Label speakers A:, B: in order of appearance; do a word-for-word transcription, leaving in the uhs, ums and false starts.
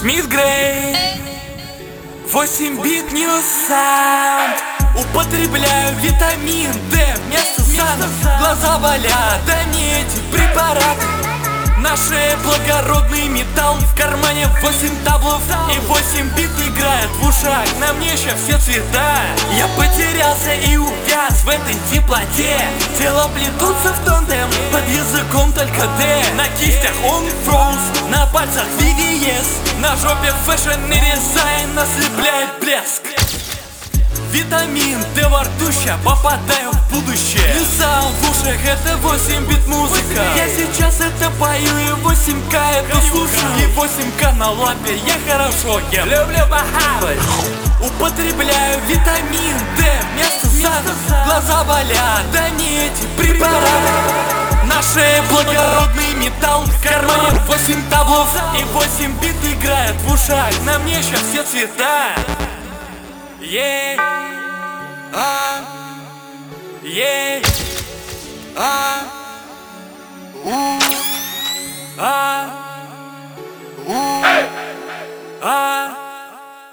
A: Смит Грей, восемь бит New Sound. Употребляю витамин D вместо сана. Глаза болят, да не эти препараты. На шее благородный металл, в кармане восемь таблов и восемь бит играет в ушах. На мне еще все цвета. Я потерялся и увяз в этой теплоте. Тело плетутся в тандем, под языком только D. На кистях он фроуз, на пальцах ви ви эс. На жопе фэшн и дизайн ослепляет блеск. Витамин D во рту, ща попадаю в будущее. New Sound в ушах, это восемь бит музыка. Я сейчас это пою и восемь ка это слушаю. И восемь ка на лапе, я хорошо ем. Люблю похавать. Употребляю витамин D вместо сана. Глаза болят, да не эти препараты. На шее благородный металл, в кармане восемь таблов и восемь бит играет в ушах. На мне еще все цвета. Yeah. Ah, yeah. Ah.